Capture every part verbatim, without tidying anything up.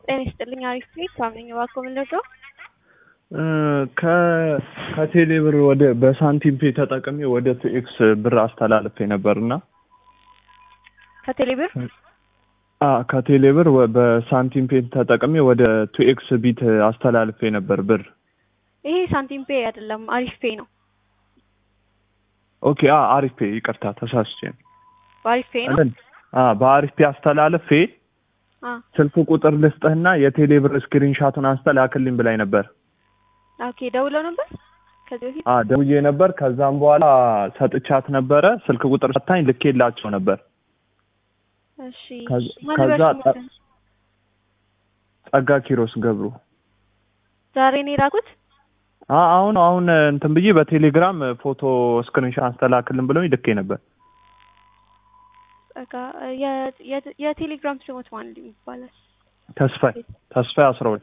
ጤና ይስጥልኝ አሪፍ ነኝ ሳምነኝ እባክዎ ምን ልርዳዎ? ከ ከቴሌ ብር ወደ በሳንቲም ፔ ተጠቅሜ ወደ ቲኤክስ ብር አስተላልፌ ነበርና ከቴሌ ብር አ ከቴሌ ብር በሳንቲም ፔ ተጠቅሜ ወደ ቲኤክስ ቢት አስተላልፌ ነበር ብር። ይሄ ሳንቲም ፔ አይደለም አሪፍ ፔ ነው። ኦኬ አ አሪፍ ፔ ይቅርታ ተሳስቼ ነው። በአሪፍ ፔ ነው? አ በአሪፍ ፔ አስተላልፌ አ ስልክ ቁጥር ልስጥህና የቴሌ ብር ስክሪንሻቱን አንስተ ላክልኝ ብላኝ ነበር። ኦኬ ደውለው ነበር? ከዚህ በፊት አ ደውዬ ነበር። ከዛም በኋላ ሰጥቻት ነበረ ስልክ ቁጥር ሰጣኝ ልኬላቸው ነበር። እሺ ከዛ ጸጋ ኪሮስ ገብሩ ዛሬ ነው የላኩት? አ አሁን አሁን እንትን ብዬ በቴሌግራም ፎቶ ስክሪንሻት አንስተላክልን ብለውኝ ልኬ ነበር። ጸጋ የቴሌግራም ስሞት ማን ይባላል? ተስፋዬ ተስፋዬ አስራ ሁለት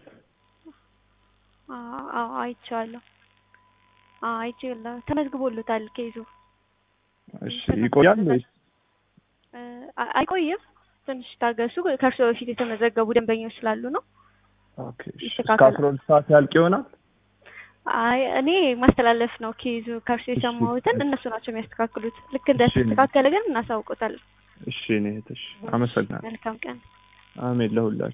አዎ አይቻለሁ። አዎ አይቻለሁ። ተመዝግቦልታል ኬዙ። እሺ ይቆያል ወይስ? አይቆይም። ትንሽ ታገሱ። ከእርሶ በፊት የተመዘገቡ ደንበኞች ስላሉ ነው። ኦኬ እስከ አስራ ሁለት ሰዓት ያልቅ ይሆናል? አይ እኔ ማስተላለፍ ነው ኬዙ ከእርሶ የሰማሁትን እነሱ ናቸው የሚያስተካክሉት። ልክ እንደተስተካከለ ግን እናሳውቆታለን። እሺ እኔ እህትሽ አመሰግናለሁ። መልካም ቀን። አሜን ለሁላችሁ።